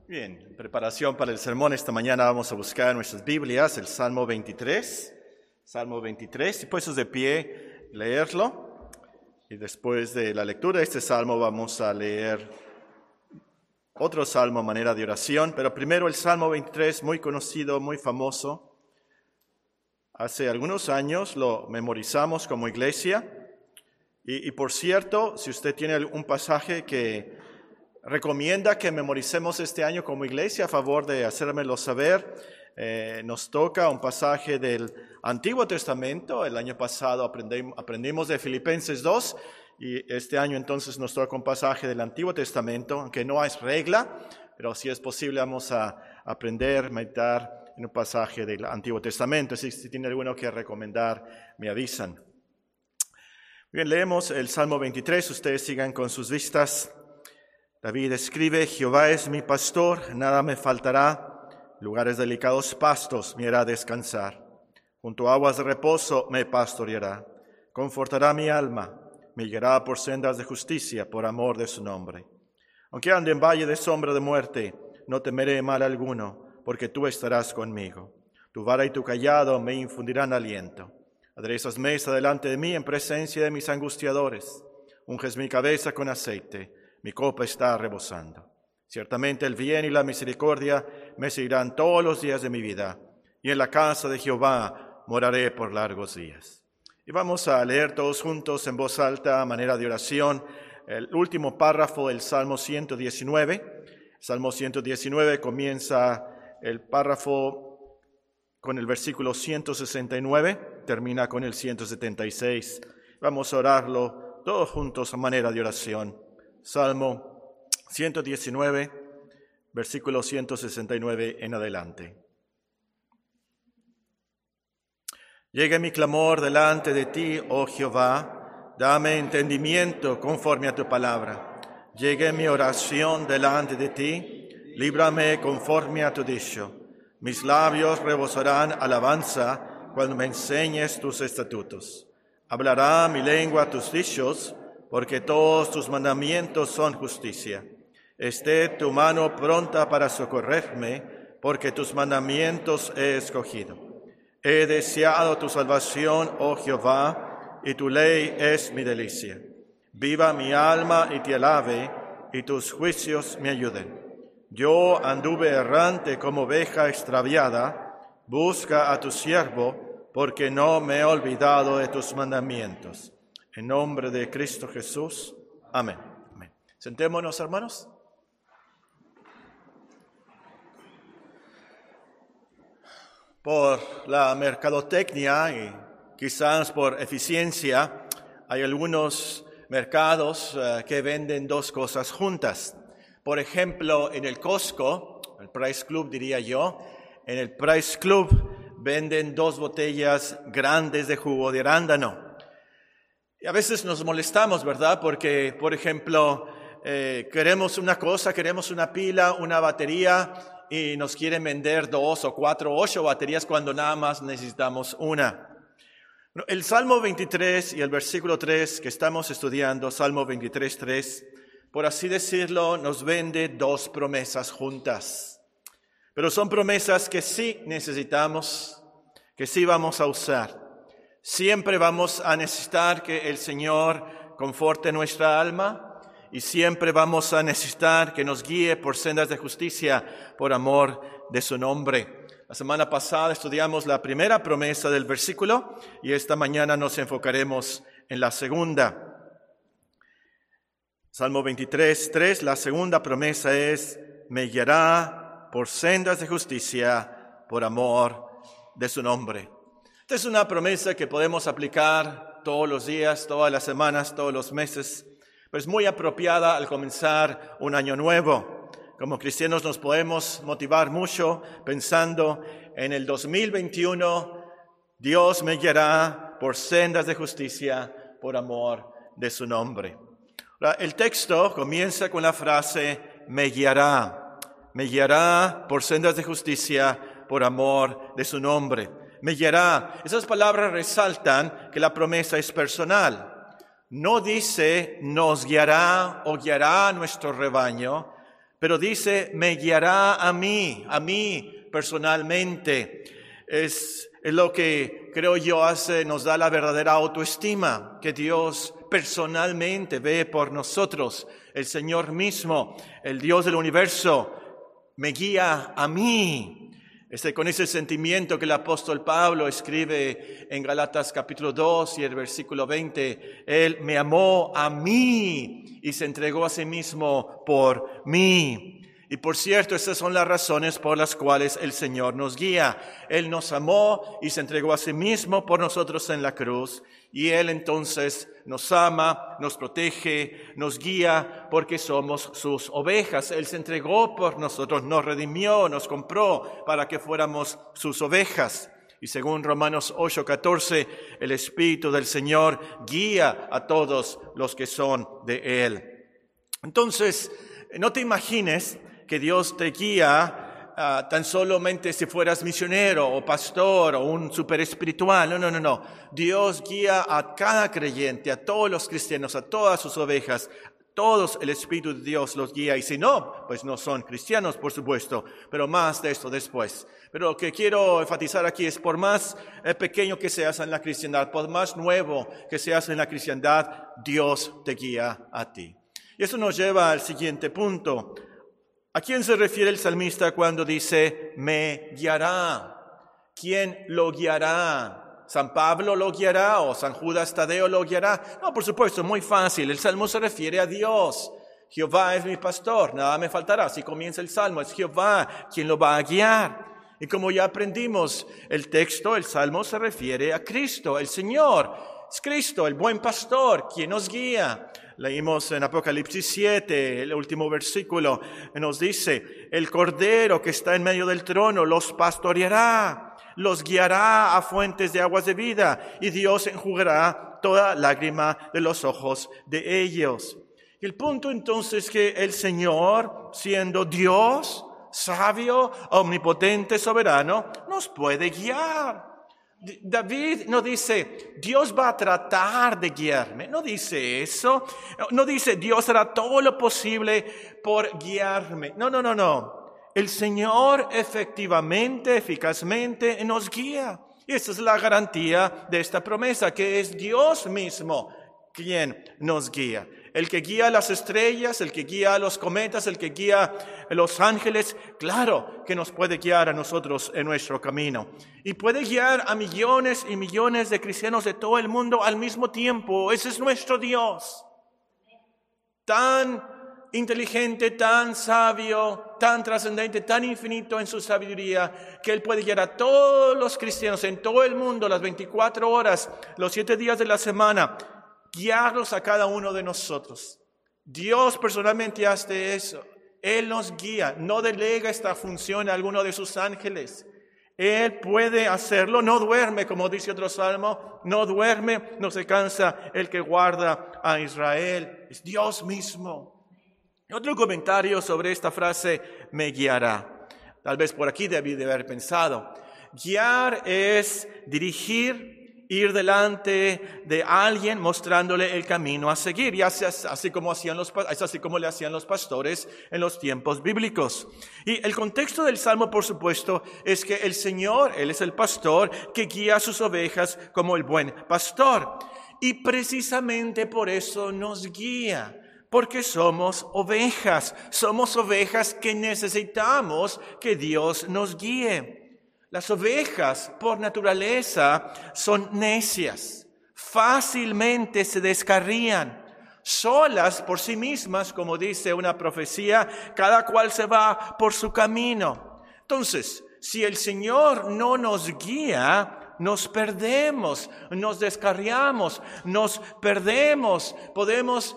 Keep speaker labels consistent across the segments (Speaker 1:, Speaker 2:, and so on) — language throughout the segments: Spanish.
Speaker 1: Bien, en preparación para el sermón esta mañana vamos a buscar en nuestras Biblias el Salmo 23. Salmo 23, y puestos de pie, leerlo. Y después de la lectura de este salmo vamos a leer otro salmo a manera de oración. Pero primero el Salmo 23, muy conocido, muy famoso. Hace algunos años lo memorizamos como iglesia. Y por cierto, si usted tiene algún pasaje que recomienda que memoricemos este año como iglesia, a favor de hacérmelo saber. Nos toca un pasaje del Antiguo Testamento. El año pasado aprendimos de Filipenses 2 y este año entonces nos toca un pasaje del Antiguo Testamento, aunque no es regla, pero si es posible vamos a aprender, meditar en un pasaje del Antiguo Testamento. Así que si tiene alguno que recomendar, me avisan. Bien, leemos el Salmo 23, ustedes sigan con sus vistas. David escribe: Jehová es mi pastor, nada me faltará, lugares delicados pastos me hará descansar, junto a aguas de reposo me pastoreará, confortará mi alma, me guiará por sendas de justicia, por amor de su nombre. Aunque ande en valle de sombra de muerte, no temeré mal alguno, porque tú estarás conmigo. Tu vara y tu cayado me infundirán aliento. Aderezas mesa delante de mí en presencia de mis angustiadores. Unges mi cabeza con aceite. Mi copa está rebosando. Ciertamente el bien y la misericordia me seguirán todos los días de mi vida, y en la casa de Jehová moraré por largos días. Y vamos a leer todos juntos en voz alta, a manera de oración, el último párrafo del Salmo 119. Salmo 119 comienza el párrafo con el versículo 169, termina con el 176. Vamos a orarlo todos juntos a manera de oración. Salmo 119, versículo 169 en adelante. Llegue mi clamor delante de ti, oh Jehová, dame entendimiento conforme a tu palabra. Llegue mi oración delante de ti, líbrame conforme a tu dicho. Mis labios rebosarán alabanza cuando me enseñes tus estatutos. Hablará mi lengua tus dichos, porque todos tus mandamientos son justicia. Esté tu mano pronta para socorrerme, porque tus mandamientos he escogido. He deseado tu salvación, oh Jehová, y tu ley es mi delicia. Viva mi alma y te alabe, y tus juicios me ayuden. Yo anduve errante como oveja extraviada, busca a tu siervo, porque no me he olvidado de tus mandamientos. En nombre de Cristo Jesús. Amén. Amén. Sentémonos, hermanos. Por la mercadotecnia y quizás por eficiencia, hay algunos mercados que venden dos cosas juntas. Por ejemplo, en el Costco, el Price Club diría yo, en el Price Club venden 2 botellas grandes de jugo de arándano. Y a veces nos molestamos, ¿verdad? Porque, por ejemplo, queremos una cosa, queremos una pila, una batería, y nos quieren vender 2 o 4 o 8 baterías cuando nada más necesitamos una. El Salmo 23 y el versículo 3 que estamos estudiando, Salmo 23, 3, por así decirlo, nos vende 2 promesas juntas. Pero son promesas que sí necesitamos, que sí vamos a usar. Siempre vamos a necesitar que el Señor conforte nuestra alma y siempre vamos a necesitar que nos guíe por sendas de justicia por amor de su nombre. La semana pasada estudiamos la primera promesa del versículo y esta mañana nos enfocaremos en la segunda. Salmo 23, 3, la segunda promesa es: me guiará por sendas de justicia por amor de su nombre. Esta es una promesa que podemos aplicar todos los días, todas las semanas, todos los meses, pero es muy apropiada al comenzar un año nuevo. Como cristianos nos podemos motivar mucho pensando en el 2021, Dios me guiará por sendas de justicia por amor de su nombre. Ahora, el texto comienza con la frase me guiará por sendas de justicia por amor de su nombre. Me guiará. Esas palabras resaltan que la promesa es personal. No dice nos guiará o guiará a nuestro rebaño, pero dice, me guiará a mí personalmente. Es lo que creo yo nos da la verdadera autoestima, que Dios personalmente ve por nosotros. El Señor mismo, el Dios del universo, me guía a mí. Con ese sentimiento que el apóstol Pablo escribe en Gálatas capítulo 2 y el versículo 20, Él me amó a mí y se entregó a sí mismo por mí. Y por cierto, esas son las razones por las cuales el Señor nos guía. Él nos amó y se entregó a sí mismo por nosotros en la cruz. Y Él entonces nos ama, nos protege, nos guía porque somos sus ovejas. Él se entregó por nosotros, nos redimió, nos compró para que fuéramos sus ovejas. Y según Romanos 8:14, el Espíritu del Señor guía a todos los que son de Él. Entonces, no te imagines que Dios te guía tan solamente si fueras misionero o pastor o un super espiritual. No. Dios guía a cada creyente, a todos los cristianos, a todas sus ovejas. Todos el Espíritu de Dios los guía. Y si no, pues no son cristianos, por supuesto. Pero más de esto después. Pero lo que quiero enfatizar aquí es, por más pequeño que seas en la cristiandad, por más nuevo que seas en la cristiandad, Dios te guía a ti. Y eso nos lleva al siguiente punto. ¿A quién se refiere el salmista cuando dice, me guiará? ¿Quién lo guiará? ¿San Pablo lo guiará o San Judas Tadeo lo guiará? No, por supuesto, muy fácil. El salmo se refiere a Dios. Jehová es mi pastor, nada me faltará. Así comienza el salmo, es Jehová quien lo va a guiar. Y como ya aprendimos el texto, el salmo se refiere a Cristo, el Señor. Es Cristo, el buen pastor, quien nos guía. Leímos en Apocalipsis 7, el último versículo, nos dice, el Cordero que está en medio del trono los pastoreará, los guiará a fuentes de aguas de vida, y Dios enjugará toda lágrima de los ojos de ellos. Y el punto entonces es que el Señor, siendo Dios, sabio, omnipotente, soberano, nos puede guiar. David no dice, Dios va a tratar de guiarme. No dice eso. No dice, Dios hará todo lo posible por guiarme. No. El Señor efectivamente, eficazmente nos guía. Y esa es la garantía de esta promesa, que es Dios mismo quien nos guía. El que guía las estrellas, el que guía los cometas, el que guía los ángeles, claro que nos puede guiar a nosotros en nuestro camino. Y puede guiar a millones y millones de cristianos de todo el mundo al mismo tiempo. Ese es nuestro Dios. Tan inteligente, tan sabio, tan trascendente, tan infinito en su sabiduría, que Él puede guiar a todos los cristianos en todo el mundo, las 24 horas, los 7 días de la semana, guiarlos a cada uno de nosotros. Dios personalmente hace eso. Él nos guía, no delega esta función a alguno de sus ángeles. Él puede hacerlo, no duerme, como dice otro salmo, no duerme, no se cansa el que guarda a Israel. Es Dios mismo. Otro comentario sobre esta frase, me guiará. Tal vez por aquí debí de haber pensado. Guiar es dirigir, ir delante de alguien mostrándole el camino a seguir. Y es así como le hacían los pastores en los tiempos bíblicos. Y el contexto del Salmo, por supuesto, es que el Señor, Él es el pastor que guía a sus ovejas como el buen pastor. Y precisamente por eso nos guía. Porque somos ovejas que necesitamos que Dios nos guíe. Las ovejas, por naturaleza, son necias, fácilmente se descarrían, solas por sí mismas, como dice una profecía, cada cual se va por su camino. Entonces, si el Señor no nos guía, nos perdemos, nos descarriamos, nos perdemos, podemos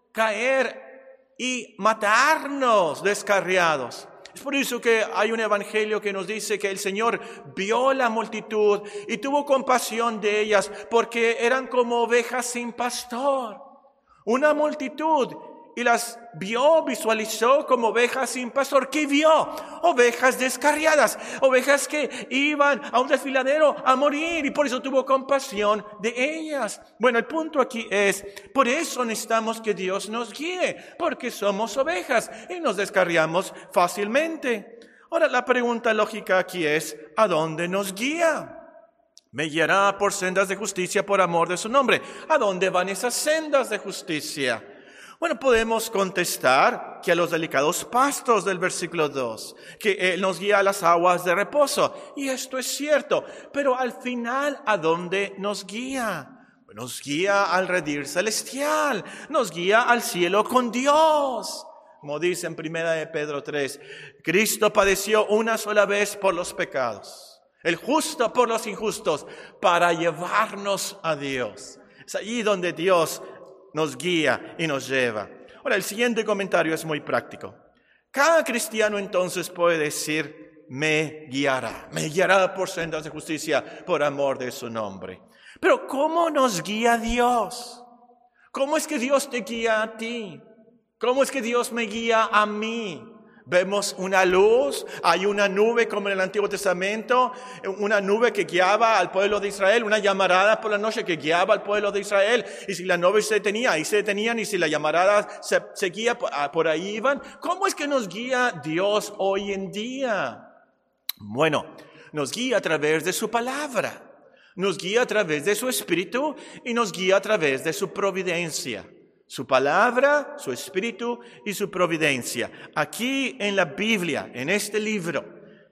Speaker 1: caer y matarnos descarriados. Es por eso que hay un evangelio que nos dice que el Señor vio la multitud y tuvo compasión de ellas porque eran como ovejas sin pastor. Una multitud y las visualizó como ovejas sin pastor. ¿Qué vio? Ovejas descarriadas, ovejas que iban a un desfiladero a morir, y por eso tuvo compasión de ellas. Bueno, el punto aquí es, por eso necesitamos que Dios nos guíe, porque somos ovejas y nos descarriamos fácilmente. Ahora, la pregunta lógica aquí es, ¿a dónde nos guía? Me guiará por sendas de justicia por amor de su nombre. ¿A dónde van esas sendas de justicia? Bueno, podemos contestar que a los delicados pastos del versículo 2, que Él nos guía a las aguas de reposo. Y esto es cierto, pero al final, ¿a dónde nos guía? Nos guía al redil celestial, nos guía al cielo con Dios. Como dice en 1 de Pedro 3, Cristo padeció una sola vez por los pecados, el justo por los injustos, para llevarnos a Dios. Es allí donde Dios nos guía y nos lleva. Ahora, el siguiente comentario es muy práctico. Cada cristiano entonces puede decir, me guiará por sendas de justicia por amor de su nombre. Pero ¿cómo nos guía Dios? ¿Cómo es que Dios te guía a ti? ¿Cómo es que Dios me guía a mí? Vemos una luz, hay una nube como en el Antiguo Testamento, una nube que guiaba al pueblo de Israel, una llamarada por la noche que guiaba al pueblo de Israel. Y si la nube se detenía, ahí se detenían, y si la llamarada se seguía, por ahí iban. ¿Cómo es que nos guía Dios hoy en día? Bueno, nos guía a través de su palabra, nos guía a través de su espíritu y nos guía a través de su providencia. Su palabra, su espíritu y su providencia. Aquí en la Biblia, en este libro,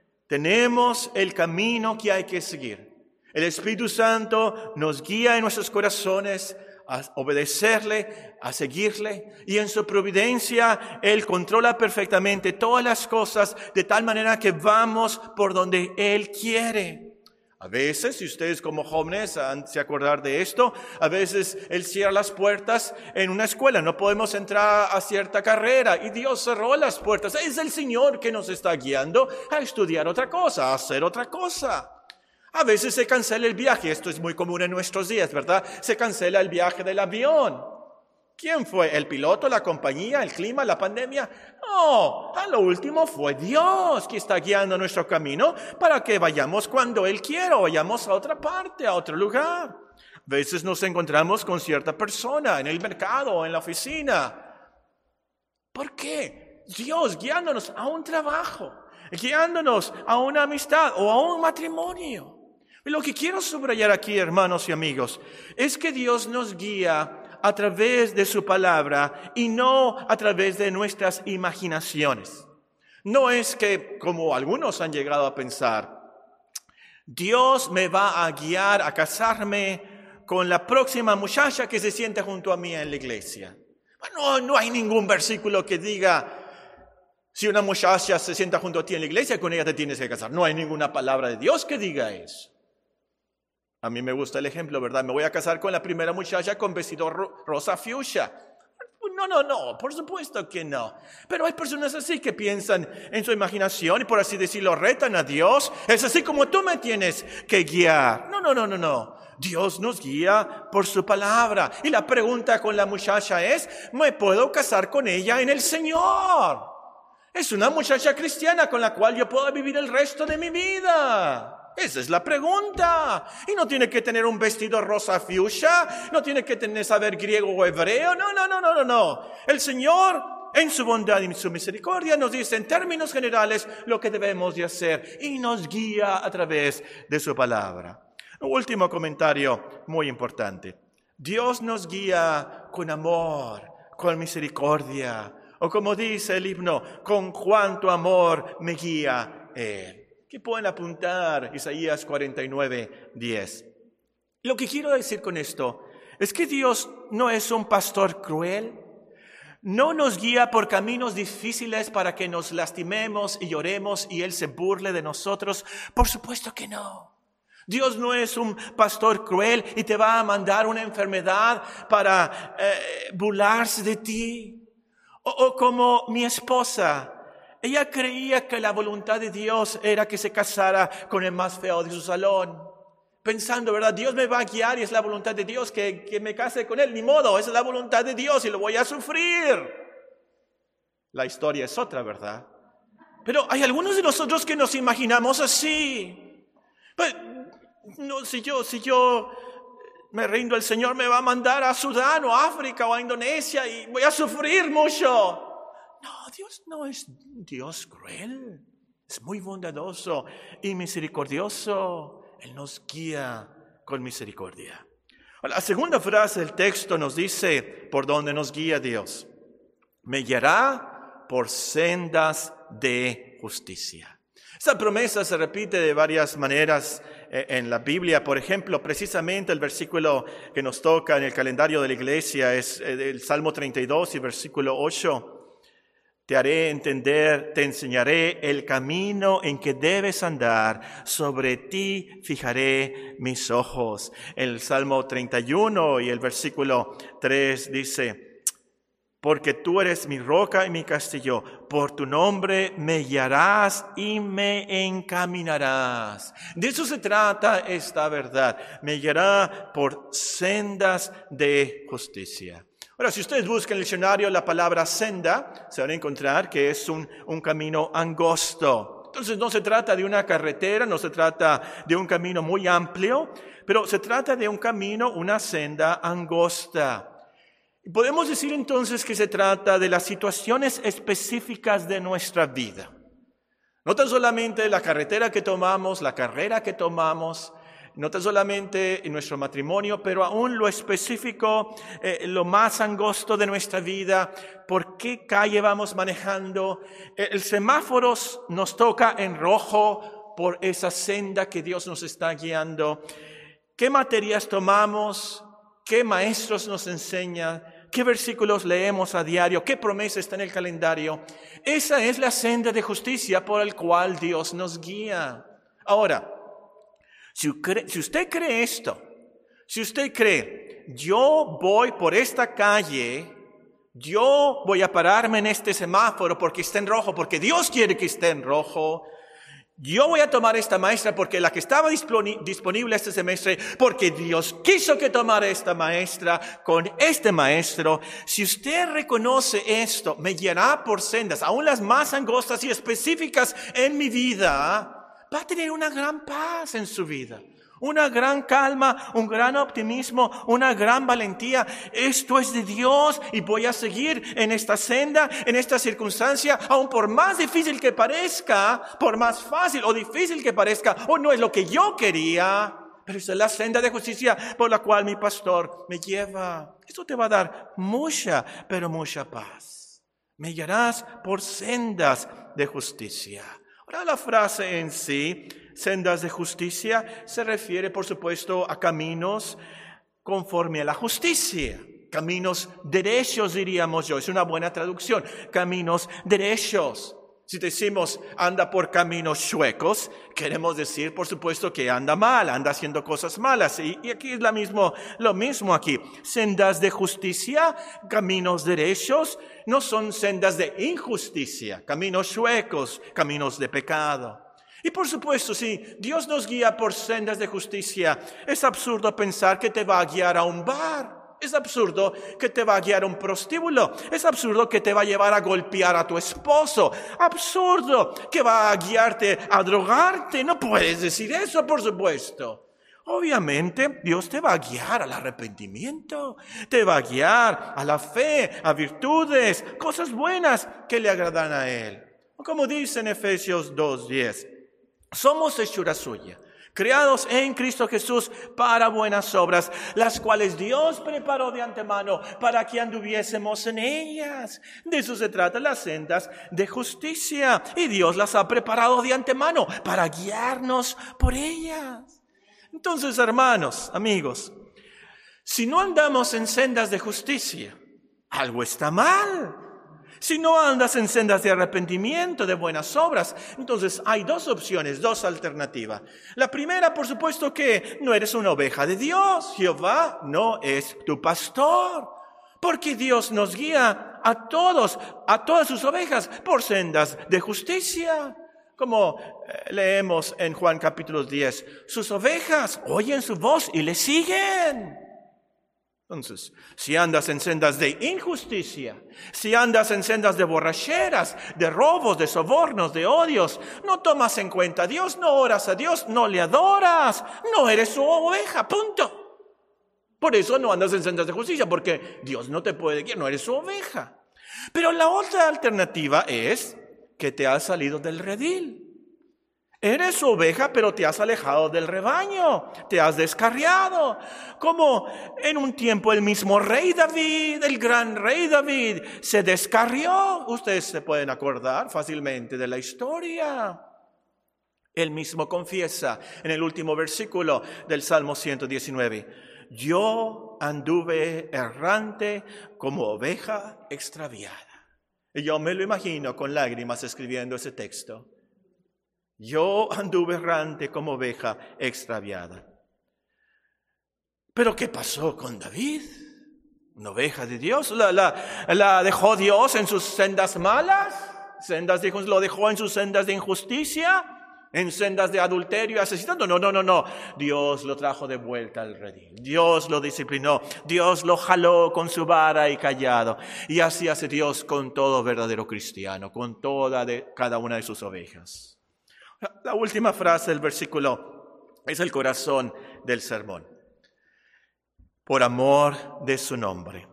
Speaker 1: tenemos el camino que hay que seguir. El Espíritu Santo nos guía en nuestros corazones a obedecerle, a seguirle, y en su providencia Él controla perfectamente todas las cosas de tal manera que vamos por donde Él quiere. A veces, si ustedes como jóvenes han de acordar de esto, a veces Él cierra las puertas en una escuela. No podemos entrar a cierta carrera y Dios cerró las puertas. Es el Señor que nos está guiando a estudiar otra cosa, a hacer otra cosa. A veces se cancela el viaje. Esto es muy común en nuestros días, ¿verdad? Se cancela el viaje del avión. ¿Quién fue? ¿El piloto, la compañía, el clima, la pandemia? No, a lo último fue Dios que está guiando nuestro camino para que vayamos cuando Él quiera, o vayamos a otra parte, a otro lugar. A veces nos encontramos con cierta persona en el mercado o en la oficina. ¿Por qué? Dios guiándonos a un trabajo, guiándonos a una amistad o a un matrimonio. Lo que quiero subrayar aquí, hermanos y amigos, es que Dios nos guía a través de su palabra y no a través de nuestras imaginaciones. No es que, como algunos han llegado a pensar, Dios me va a guiar a casarme con la próxima muchacha que se sienta junto a mí en la iglesia. Bueno, no hay ningún versículo que diga, si una muchacha se sienta junto a ti en la iglesia, con ella te tienes que casar. No hay ninguna palabra de Dios que diga eso. A mí me gusta el ejemplo, ¿verdad? Me voy a casar con la primera muchacha con vestido rosa fuchsia. No, por supuesto que no. Pero hay personas así que piensan en su imaginación y, por así decirlo, retan a Dios. Es así como tú me tienes que guiar. No. Dios nos guía por su palabra. Y la pregunta con la muchacha es, ¿me puedo casar con ella en el Señor? Es una muchacha cristiana con la cual yo puedo vivir el resto de mi vida. Esa es la pregunta. Y no tiene que tener un vestido rosa fuchsia, no tiene que saber griego o hebreo. No. El Señor, en su bondad y su misericordia, nos dice en términos generales lo que debemos de hacer y nos guía a través de su palabra. Un último comentario muy importante. Dios nos guía con amor, con misericordia, o como dice el himno, con cuánto amor me guía Él. ¿Qué pueden apuntar? Isaías 49:10. Lo que quiero decir con esto es que Dios no es un pastor cruel. No nos guía por caminos difíciles para que nos lastimemos y lloremos y Él se burle de nosotros. Por supuesto que no. Dios no es un pastor cruel y te va a mandar una enfermedad para burlarse de ti. O como mi esposa. Ella creía que la voluntad de Dios era que se casara con el más feo de su salón. Pensando, ¿verdad? Dios me va a guiar y es la voluntad de Dios que me case con él. Ni modo, esa es la voluntad de Dios y lo voy a sufrir. La historia es otra, ¿verdad? Pero hay algunos de nosotros que nos imaginamos así. Pues, no, si yo me rindo, el Señor me va a mandar a Sudán o a África o a Indonesia y voy a sufrir mucho. No, Dios no es un Dios cruel. Es muy bondadoso y misericordioso. Él nos guía con misericordia. La segunda frase del texto nos dice por dónde nos guía Dios. Me guiará por sendas de justicia. Esta promesa se repite de varias maneras en la Biblia. Por ejemplo, precisamente el versículo que nos toca en el calendario de la iglesia es el Salmo 32 y versículo 8. Te haré entender, te enseñaré el camino en que debes andar. Sobre ti fijaré mis ojos. El Salmo 31 y el versículo 3 dice, porque tú eres mi roca y mi castillo, por tu nombre me guiarás y me encaminarás. De eso se trata esta verdad. Me guiará por sendas de justicia. Ahora, si ustedes buscan en el diccionario la palabra senda, se van a encontrar que es un camino angosto. Entonces no se trata de una carretera, no se trata de un camino muy amplio, pero se trata de un camino, una senda angosta. Podemos decir entonces que se trata de las situaciones específicas de nuestra vida. No tan solamente la carretera que tomamos, la carrera que tomamos, no tan solamente en nuestro matrimonio, pero aún lo específico, lo más angosto de nuestra vida. ¿Por qué calle vamos manejando? El semáforo nos toca en rojo por esa senda que Dios nos está guiando. ¿Qué materias tomamos? ¿Qué maestros nos enseñan? ¿Qué versículos leemos a diario? ¿Qué promesa está en el calendario? Esa es la senda de justicia por la cual Dios nos guía. Ahora, si usted cree esto, si usted cree, yo voy por esta calle, yo voy a pararme en este semáforo porque está en rojo, porque Dios quiere que esté en rojo, yo voy a tomar esta maestra porque la que estaba disponible este semestre, porque Dios quiso que tomara esta maestra con este maestro. Si usted reconoce esto, me guiará por sendas, aún las más angostas y específicas en mi vida, va a tener una gran paz en su vida. Una gran calma, un gran optimismo, una gran valentía. Esto es de Dios y voy a seguir en esta senda, en esta circunstancia, aun por más difícil que parezca, por más fácil o difícil que parezca, o no es lo que yo quería, pero esta es la senda de justicia por la cual mi pastor me lleva. Esto te va a dar mucha, pero mucha paz. Me guiarás por sendas de justicia. Ahora la frase en sí, sendas de justicia, se refiere por supuesto a caminos conforme a la justicia. Caminos derechos diríamos yo, es una buena traducción, caminos derechos. Si decimos anda por caminos chuecos, queremos decir por supuesto que anda mal, anda haciendo cosas malas. Y aquí es lo mismo aquí. Sendas de justicia, caminos derechos, no son sendas de injusticia, caminos chuecos, caminos de pecado. Y por supuesto, si Dios nos guía por sendas de justicia, es absurdo pensar que te va a guiar a un bar. Es absurdo que te va a guiar a un prostíbulo. Es absurdo que te va a llevar a golpear a tu esposo. Absurdo que va a guiarte a drogarte. No puedes decir eso, por supuesto. Obviamente, Dios te va a guiar al arrepentimiento. Te va a guiar a la fe, a virtudes, cosas buenas que le agradan a Él. Como dice en Efesios 2:10, somos hechura suya, creados en Cristo Jesús para buenas obras, las cuales Dios preparó de antemano para que anduviésemos en ellas. De eso se trata las sendas de justicia. Y Dios las ha preparado de antemano para guiarnos por ellas. Entonces, hermanos, amigos, si no andamos en sendas de justicia, algo está mal. Si no andas en sendas de arrepentimiento, de buenas obras, entonces hay dos opciones, dos alternativas. La primera, por supuesto, que no eres una oveja de Dios. Jehová no es tu pastor, porque Dios nos guía a todas sus ovejas por sendas de justicia. Como leemos en Juan capítulo 10, sus ovejas oyen su voz y le siguen. Entonces, si andas en sendas de injusticia, si andas en sendas de borracheras, de robos, de sobornos, de odios, no tomas en cuenta a Dios, no oras a Dios, no le adoras, no eres su oveja, punto. Por eso no andas en sendas de justicia, porque Dios no te puede guiar, no eres su oveja. Pero la otra alternativa es que te has salido del redil. Eres su oveja, pero te has alejado del rebaño, te has descarriado. Como en un tiempo el mismo rey David, el gran rey David, se descarrió. Ustedes se pueden acordar fácilmente de la historia. Él mismo confiesa en el último versículo del Salmo 119. Yo anduve errante como oveja extraviada. Y yo me lo imagino con lágrimas escribiendo ese texto. Yo anduve errante como oveja extraviada. ¿Pero qué pasó con David? ¿Una oveja de Dios? ¿La dejó Dios en sus sendas malas? ¿Lo dejó en sus sendas de injusticia? ¿En sendas de adulterio y asesinato? No. Dios lo trajo de vuelta al redil. Dios lo disciplinó. Dios lo jaló con su vara y cayado. Y así hace Dios con todo verdadero cristiano, con cada una de sus ovejas. La última frase del versículo es el corazón del sermón. Por amor de su nombre.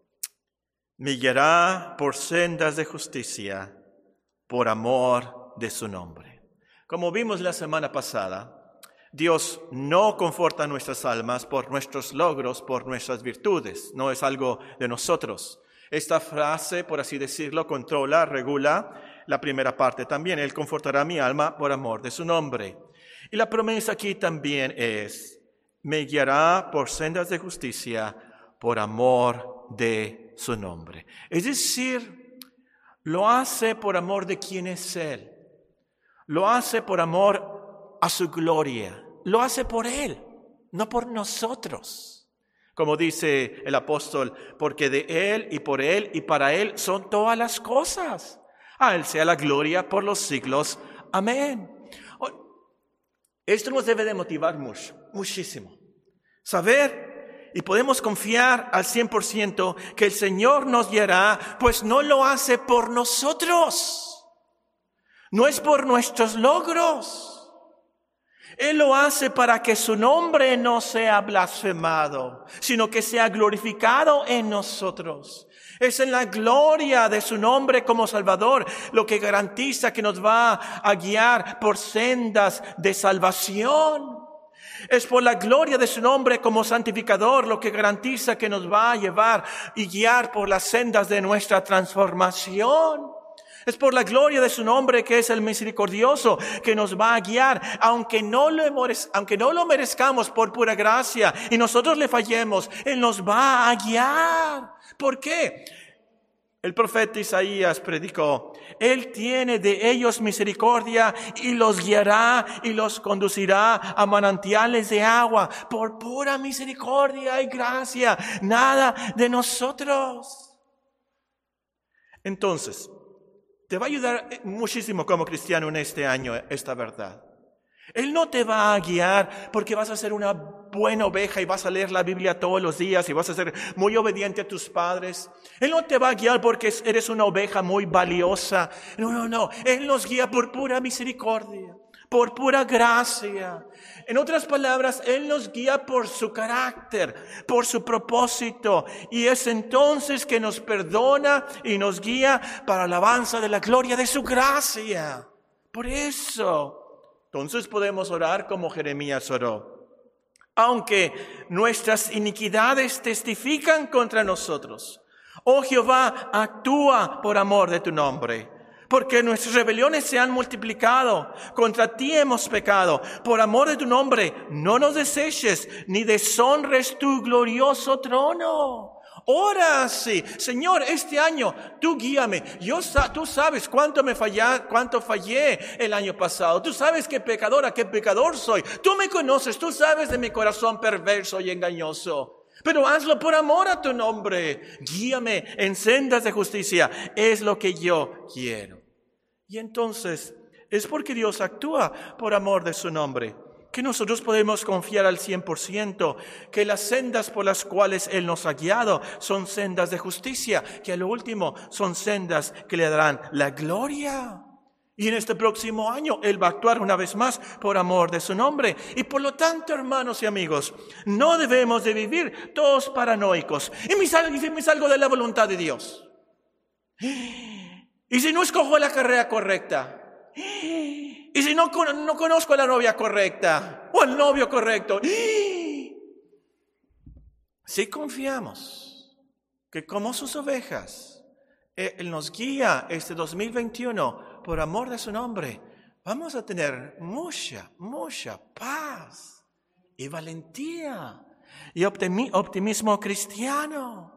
Speaker 1: Me guiará por sendas de justicia, por amor de su nombre. Como vimos la semana pasada, Dios no conforta nuestras almas por nuestros logros, por nuestras virtudes. No es algo de nosotros. Esta frase, por así decirlo, controla, regula la primera parte también. Él confortará mi alma por amor de su nombre. Y la promesa aquí también es, me guiará por sendas de justicia por amor de su nombre. Es decir, lo hace por amor de quien es Él. Lo hace por amor a su gloria. Lo hace por Él, no por nosotros. Como dice el apóstol, porque de Él y por Él y para Él son todas las cosas. A Él sea la gloria por los siglos. Amén. Esto nos debe de motivar muchísimo. Saber y podemos confiar al 100% que el Señor nos guiará, pues no lo hace por nosotros. No es por nuestros logros. Él lo hace para que su nombre no sea blasfemado, sino que sea glorificado en nosotros. Es en la gloria de su nombre como Salvador lo que garantiza que nos va a guiar por sendas de salvación. Es por la gloria de su nombre como santificador lo que garantiza que nos va a llevar y guiar por las sendas de nuestra transformación. Es por la gloria de su nombre que es el misericordioso que nos va a guiar, aunque no lo merezcamos por pura gracia y nosotros le fallemos, Él nos va a guiar. ¿Por qué? El profeta Isaías predicó, Él tiene de ellos misericordia y los guiará y los conducirá a manantiales de agua por pura misericordia y gracia, nada de nosotros. Entonces, te va a ayudar muchísimo como cristiano en este año esta verdad. Él no te va a guiar porque vas a ser una buena oveja y vas a leer la Biblia todos los días y vas a ser muy obediente a tus padres. Él no te va a guiar porque eres una oveja muy valiosa. No. Él nos guía por pura misericordia, por pura gracia. En otras palabras, Él nos guía por su carácter, por su propósito. Y es entonces que nos perdona y nos guía para alabanza de la gloria de su gracia. Por eso, entonces podemos orar como Jeremías oró. Aunque nuestras iniquidades testifican contra nosotros, oh Jehová, actúa por amor de tu nombre. Porque nuestras rebeliones se han multiplicado, contra ti hemos pecado. Por amor de tu nombre, no nos deseches, ni deshonres tu glorioso trono. Ora así, Señor, este año tú guíame. Tú sabes cuánto fallé el año pasado. Tú sabes qué pecador soy. Tú me conoces, tú sabes de mi corazón perverso y engañoso. Pero hazlo por amor a tu nombre. Guíame en sendas de justicia. Es lo que yo quiero. Y entonces, es porque Dios actúa por amor de su nombre. que nosotros podemos confiar al 100%, que las sendas por las cuales Él nos ha guiado son sendas de justicia, que a lo último son sendas que le darán la gloria. Y en este próximo año Él va a actuar una vez más por amor de su nombre. Y por lo tanto, hermanos y amigos, no debemos de vivir todos paranoicos. Y si me salgo de la voluntad de Dios. Y si no escojo la carrera correcta. Y si no conozco a la novia correcta o al novio correcto. Si confiamos que como sus ovejas, Él nos guía este 2021 por amor de su nombre, vamos a tener mucha paz y valentía y optimismo cristiano.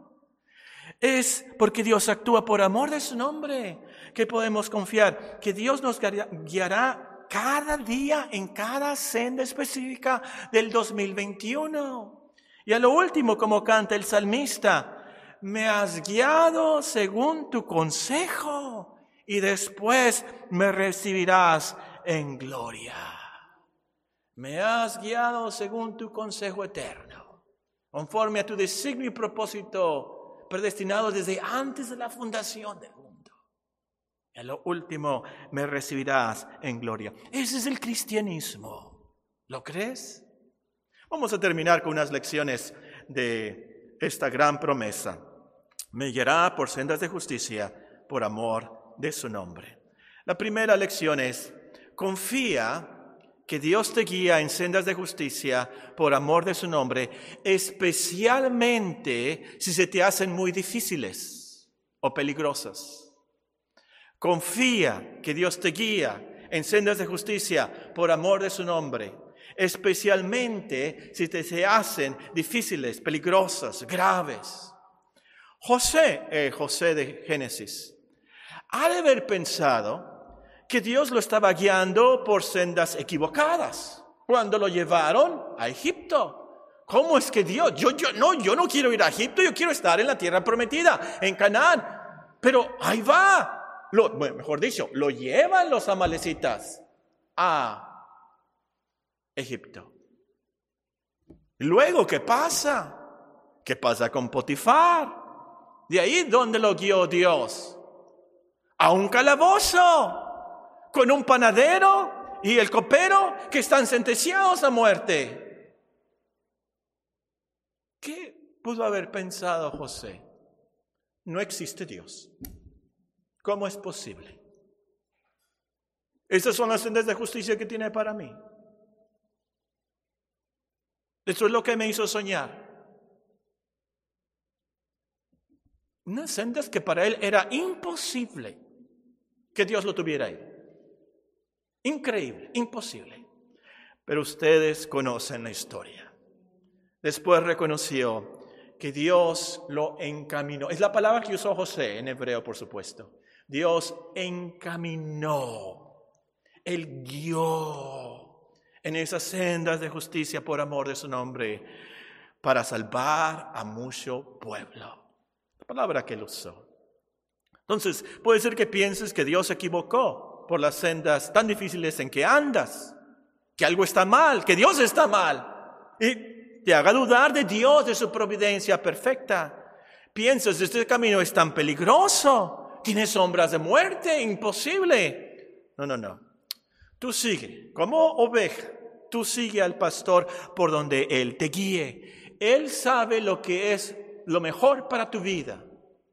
Speaker 1: Es porque Dios actúa por amor de su nombre que podemos confiar que Dios nos guiará cada día en cada senda específica del 2021. Y a lo último, como canta el salmista, me has guiado según tu consejo y después me recibirás en gloria. Me has guiado según tu consejo eterno, conforme a tu designio y propósito predestinado desde antes de la fundación del mundo. Y a lo último me recibirás en gloria. Ese es el cristianismo. ¿Lo crees? Vamos a terminar con unas lecciones de esta gran promesa. Me guiará por sendas de justicia por amor de su nombre. La primera lección es: confía que Dios te guía en sendas de justicia por amor de su nombre, especialmente si se te hacen muy difíciles o peligrosas. Confía que Dios te guía en sendas de justicia por amor de su nombre, especialmente si se hacen difíciles, peligrosas, graves. José de Génesis, ha de haber pensado que Dios lo estaba guiando por sendas equivocadas cuando lo llevaron a Egipto. ¿Cómo es que Dios? Yo no quiero ir a Egipto, yo quiero estar en la tierra prometida, en Canaán. Pero ahí va. Mejor dicho, lo llevan los amalecitas a Egipto. Luego, ¿qué pasa? ¿Qué pasa con Potifar? De ahí, ¿dónde lo guió Dios? A un calabozo, con un panadero y el copero que están sentenciados a muerte. ¿Qué pudo haber pensado José? No existe Dios. ¿Cómo es posible? Estas son las sendas de justicia que tiene para mí. Esto es lo que me hizo soñar. Unas sendas que para él era imposible que Dios lo tuviera ahí. Increíble, imposible. Pero ustedes conocen la historia. Después reconoció que Dios lo encaminó. Es la palabra que usó José en hebreo, por supuesto. Dios encaminó, Él guió en esas sendas de justicia por amor de su nombre para salvar a mucho pueblo. La palabra que Él usó. Entonces, puede ser que pienses que Dios se equivocó por las sendas tan difíciles en que andas, que algo está mal, que Dios está mal, y te haga dudar de Dios, de su providencia perfecta. Piensas, este camino es tan peligroso, tiene sombras de muerte, imposible. No. Tú sigue, como oveja, tú sigue al pastor por donde Él te guíe. Él sabe lo que es lo mejor para tu vida.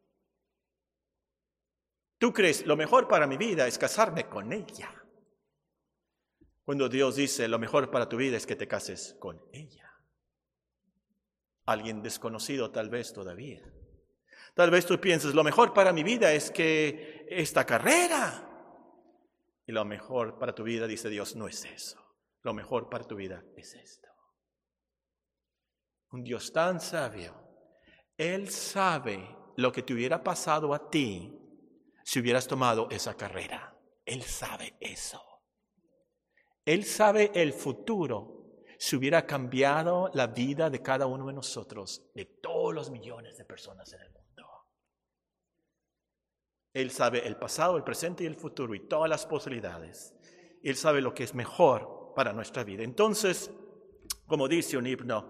Speaker 1: Tú crees, lo mejor para mi vida es casarme con ella. Cuando Dios dice, lo mejor para tu vida es que te cases con ella. Alguien desconocido tal vez todavía. Tal vez tú pienses, lo mejor para mi vida es que esta carrera. Y lo mejor para tu vida, dice Dios, no es eso. Lo mejor para tu vida es esto. Un Dios tan sabio, Él sabe lo que te hubiera pasado a ti si hubieras tomado esa carrera. Él sabe eso. Él sabe el futuro si hubiera cambiado la vida de cada uno de nosotros, de todos los millones de personas en el mundo. Él sabe el pasado, el presente y el futuro y todas las posibilidades. Él sabe lo que es mejor para nuestra vida. Entonces, como dice un himno,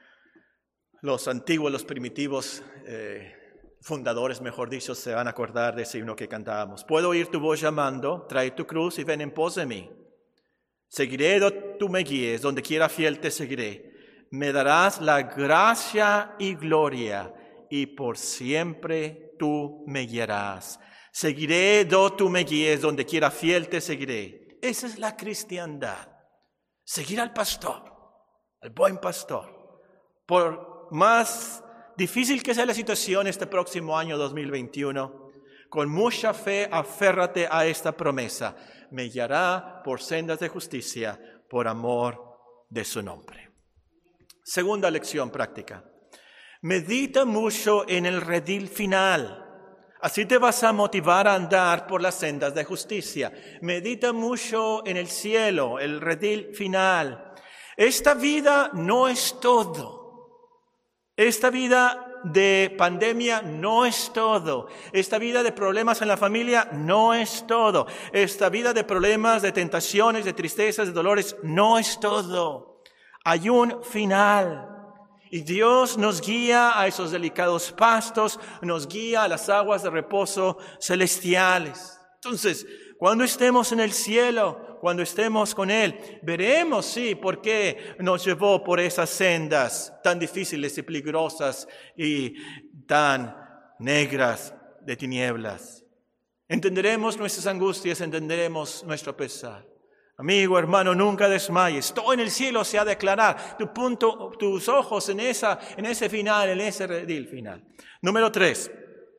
Speaker 1: los antiguos, los primitivos fundadores, mejor dicho, se van a acordar de ese himno que cantábamos. Puedo oír tu voz llamando, trae tu cruz y ven en pos de mí. Seguiré donde tú me guíes, donde quiera fiel te seguiré. Me darás la gracia y gloria y por siempre tú me guiarás. Seguiré donde tú me guíes, donde quiera fiel te seguiré. Esa es la cristiandad. Seguir al pastor, al buen pastor. Por más difícil que sea la situación este próximo año 2021, con mucha fe aférrate a esta promesa. Me guiará por sendas de justicia, por amor de su nombre. Segunda lección práctica. Medita mucho en el redil final. Así te vas a motivar a andar por las sendas de justicia. Medita mucho en el cielo, el redil final. Esta vida no es todo. Esta vida de pandemia no es todo. Esta vida de problemas en la familia no es todo. Esta vida de problemas, de tentaciones, de tristezas, de dolores no es todo. Hay un final. Y Dios nos guía a esos delicados pastos, nos guía a las aguas de reposo celestiales. Entonces, cuando estemos en el cielo, cuando estemos con Él, veremos, sí, por qué nos llevó por esas sendas tan difíciles y peligrosas y tan negras de tinieblas. Entenderemos nuestras angustias, entenderemos nuestro pesar. Amigo, hermano, nunca desmayes. Todo en el cielo se ha de aclarar. Tus ojos en ese final, en ese redil final. Número 3.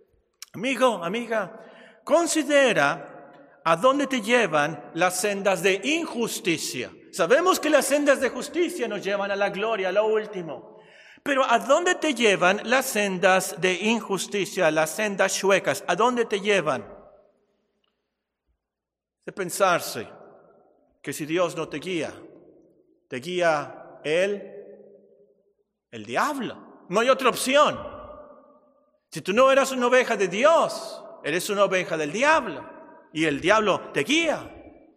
Speaker 1: Amigo, amiga, considera a dónde te llevan las sendas de injusticia. Sabemos que las sendas de justicia nos llevan a la gloria, a lo último. Pero ¿a dónde te llevan las sendas de injusticia, las sendas chuecas? ¿A dónde te llevan? De pensarse que si Dios no te guía Él, el diablo. No hay otra opción. Si tú no eras una oveja de Dios, eres una oveja del diablo. Y el diablo te guía.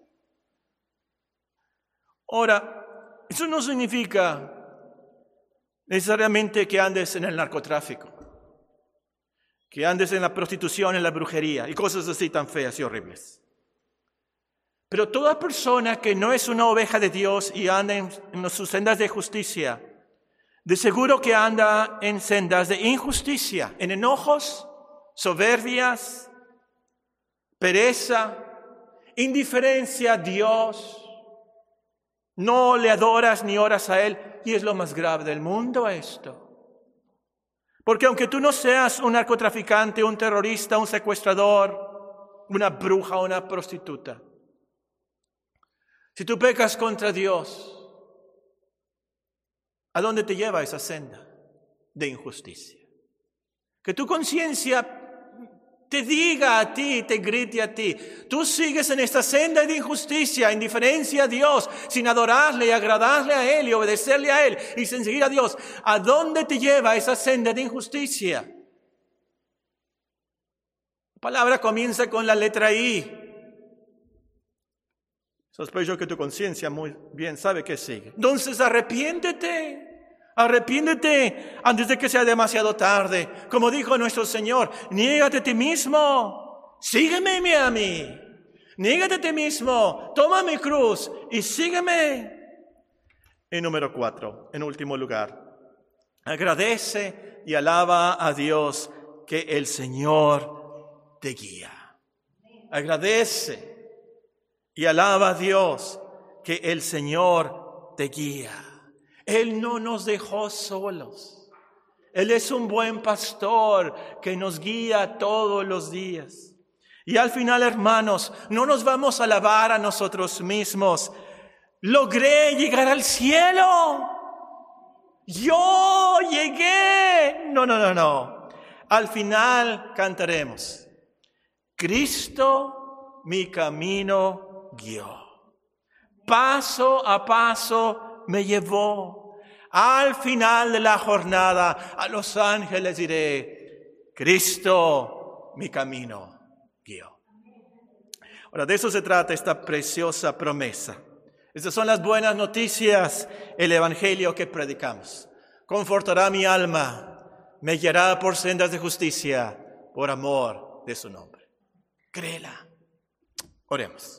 Speaker 1: Ahora, eso no significa necesariamente que andes en el narcotráfico, que andes en la prostitución, en la brujería y cosas así tan feas y horribles. Pero toda persona que no es una oveja de Dios y anda en sus sendas de justicia, de seguro que anda en sendas de injusticia, en enojos, soberbias, pereza, indiferencia a Dios. No le adoras ni oras a Él. Y es lo más grave del mundo esto. Porque aunque tú no seas un narcotraficante, un terrorista, un secuestrador, una bruja o una prostituta, si tú pecas contra Dios, ¿a dónde te lleva esa senda de injusticia? Que tu conciencia te diga a ti, te grite a ti, tú sigues en esta senda de injusticia, indiferencia a Dios, sin adorarle y agradarle a Él y obedecerle a Él y sin seguir a Dios. ¿A dónde te lleva esa senda de injusticia? La palabra comienza con la letra I. Sospecho que tu conciencia muy bien sabe que sigue. Entonces arrepiéntete antes de que sea demasiado tarde. Como dijo nuestro Señor, niégate a ti mismo, sígueme a mí. Niégate a ti mismo, toma mi cruz y sígueme. Y número 4, en último lugar, agradece y alaba a Dios que el Señor te guía. Agradece y alaba a Dios que el Señor te guía. Él no nos dejó solos. Él es un buen pastor que nos guía todos los días. Y al final, hermanos, no nos vamos a alabar a nosotros mismos. Logré llegar al cielo. Yo llegué. No. Al final cantaremos. Cristo mi camino guió. Paso a paso me llevó. Al final de la jornada a los ángeles diré, Cristo mi camino guió. Ahora, de eso se trata esta preciosa promesa. Estas son las buenas noticias, el evangelio que predicamos. Confortará mi alma, me guiará por sendas de justicia, por amor de su nombre. Créela. Oremos.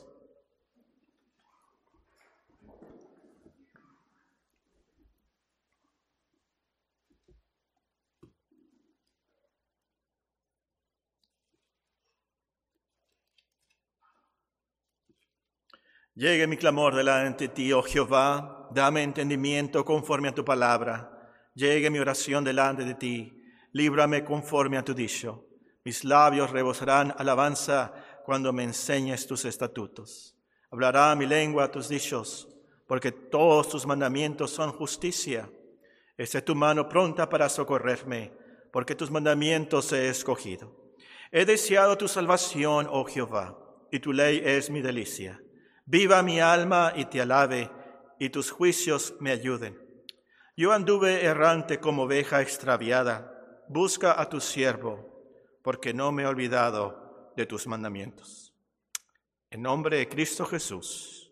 Speaker 1: Llegue mi clamor delante de ti, oh Jehová, dame entendimiento conforme a tu palabra. Llegue mi oración delante de ti, líbrame conforme a tu dicho. Mis labios rebosarán alabanza cuando me enseñes tus estatutos. Hablará mi lengua tus dichos, porque todos tus mandamientos son justicia. Esté tu mano pronta para socorrerme, porque tus mandamientos he escogido. He deseado tu salvación, oh Jehová, y tu ley es mi delicia. Viva mi alma y te alabe, y tus juicios me ayuden. Yo anduve errante como oveja extraviada. Busca a tu siervo, porque no me he olvidado de tus mandamientos. En nombre de Cristo Jesús.